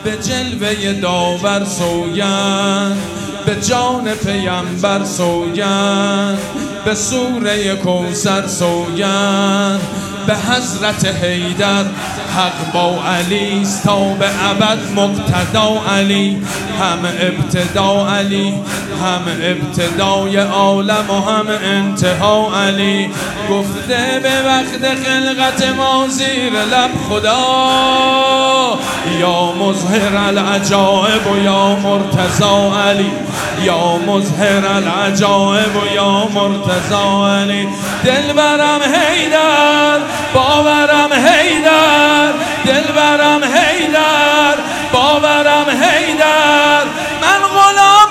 به جلوه داور سوگند، به جان پیمبر سوگند، به سوره کوثر سوگند، به حضرت حیدر حق با علی است تا به ابد مقتدا علی، هم ابتدا علی، هم ابتدای عالم و هم انتها علی. گفته به وقت خلقت ما زیر لب خدا، یا مظهر العجائب و یا مرتضی علی، یا مظهر العجائب و یا مرتضی علی. دلبرم حیدر، باورم حیدر، دلبرم حیدر، باورم حیدر، من غلام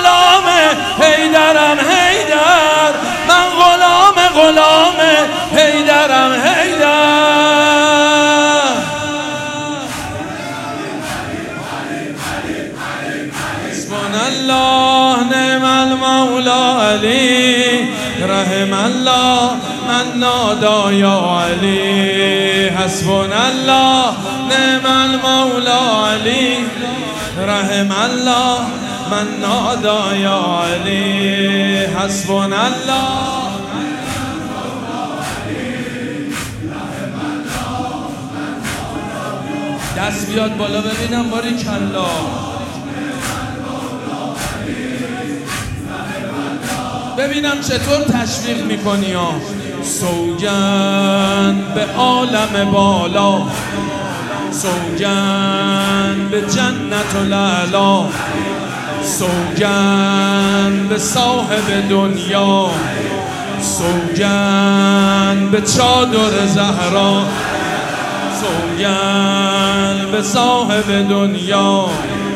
حیدرم حیدر، من غلام حیدرم حیدر. حسبنا الله نعم المولا علی، رحم الله من نادا یا علی. حسبنا الله نعم المولا علی، رحم الله من نادا یا علی. حسبنا الله. دست بیاد بالا ببینم باریکلا. ببینم چطور تشویق میکنی ها. سوگند به عالم بالا، سوگند به جنت و لعلا، سوگند به صاحب دنیا، سوگند به چادر زهرا، سوگند به صاحب دنیا،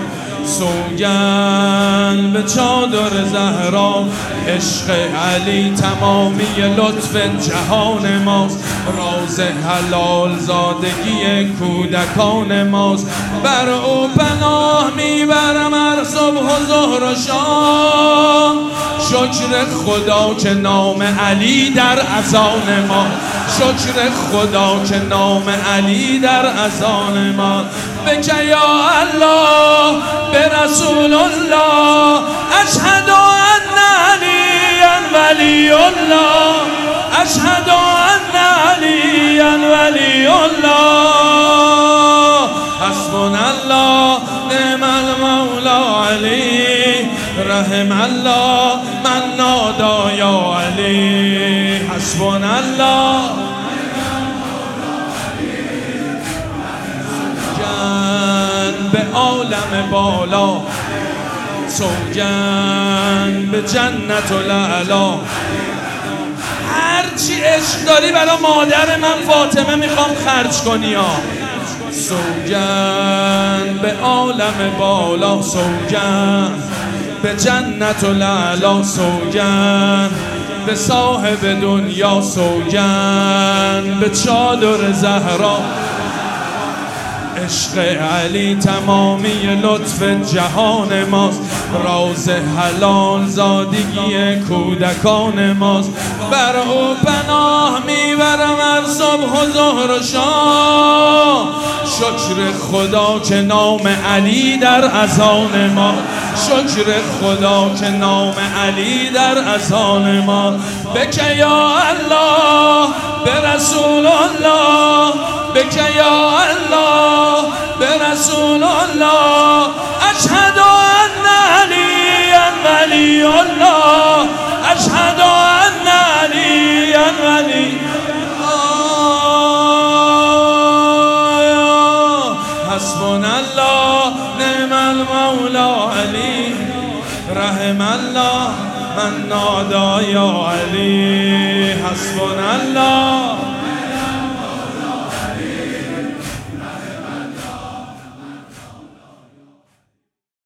سوگند به چادر زهرا. عشق علی تمامی لطف جهان ماست، راز حلال زادگی کودکان ماست. بر او پناه میبرم هر صبح و ظهر و شام، شکر خدا که نام علی در اذان ما، شکر خدا که نام علی در اذان ما. بک یا الله به رسول الله، اشهد ان علی ولی الله، اشهد ان علی ولی الله. حسبنا الله نعم المولا علی، رحم الله من نادا یا علی. حسبنا الله. سوگند به عالم بالا، سوگند به جنت و لعلا. هرچی عشق داری برای مادر من فاطمه میخوام خرج کنی ها. سوگند به عالم بالا، سوگند به جنت و لعلا، سوگند به صاحب دنیا، سوگند به چادر زهرا. عشق علی تمامی لطف جهان ماست، راز حلال زادگی کودکان ماست. بر او پناه میبرم هر صبح و ظهر و شام، شکر خدا که نام علی در اذان ما، شکر خدا که نام علی در اذان ما. بک یا الله به رسول الله، بک یا الله به رسول الله، اشهد ان علی ولی الله، اشهد ان علی ولی الله. حسبنا الله نعم المولا علی، رحم الله من نادا یا علی. حسبنا الله.